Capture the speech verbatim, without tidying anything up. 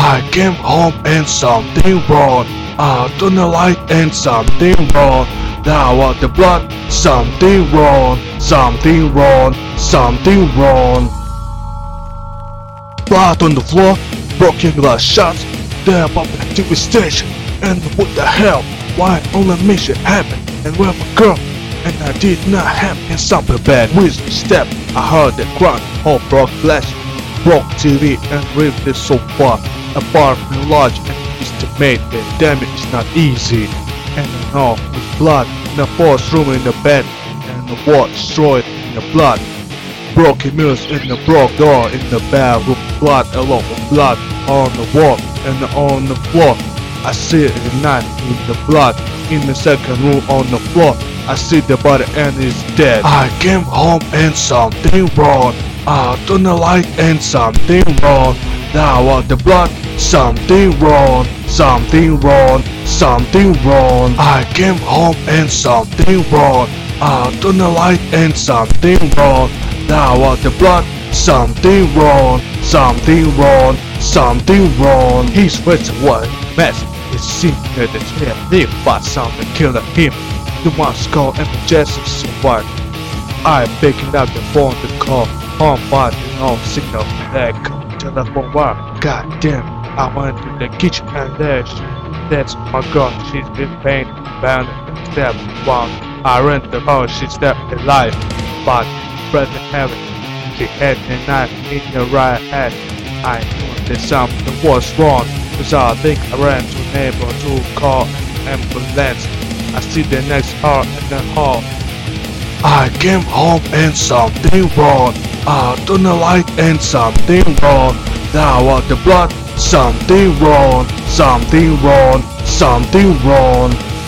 I came home and something wrong. I don't like and something wrong. Now what the blood? Something wrong. Something wrong. Something wrong. Blood on the floor. Broken glass shards. There public T V station. And what the hell? Why only me should happen? And where my girl? And I did not have in something bad with the step. I heard the grunt. All broke glass. Broke T V and ripped it so far apart from large and estimate the damage is not easy. And I know with blood in the fourth room in the bed and the wall destroyed in the blood. Broken mirrors in the broke door in the bedroom, blood along with blood on the wall and on the floor. I see it at night in the blood in the second room on the floor. I see the body and it's dead. I came home and something wrong. I don't like and something wrong. Now what the blood? Something wrong. Something wrong. Something wrong. I came home and something wrong. I don't like and something wrong. Now what the blood? Something wrong. Something wrong. Something wrong. His face was a mess. It seemed that the chair lived but something killed him. The one skull and the Jesse survived. I picked up the phone to call home but no signal. There come telephone wire. God damn, I went to the kitchen and there she, that's my girl. She's been pain, bound and stabbed. While I ran to her, she stabbed alive. But present heaven, she had a knife in the right hand. I knew that something was wrong, cause I think I ran to a neighbor to call an ambulance. I see the next hour in the hall. I came home and something wrong. I don't like and something wrong. Now what the blood? Something wrong. Something wrong. Something wrong.